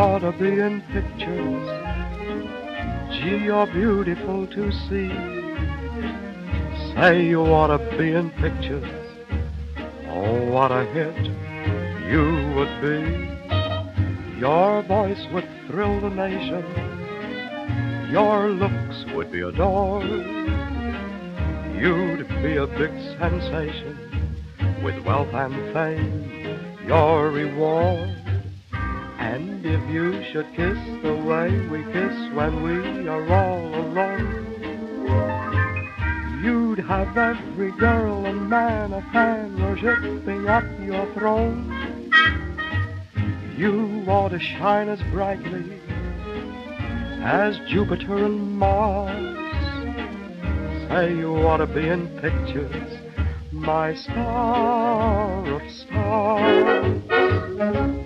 ought to be in pictures. Gee, you're beautiful to see. Say you ought to be in pictures. Oh, what a hit you would be. Your voice would thrill the nation. Your looks would be adored. You'd be a big sensation with wealth and fame, your reward. And if you should kiss the way we kiss when we are all alone, you'd have every girl and man a fan worshipping at your throne. You ought to shine as brightly as Jupiter and Mars. Say you ought to be in pictures, my star of stars.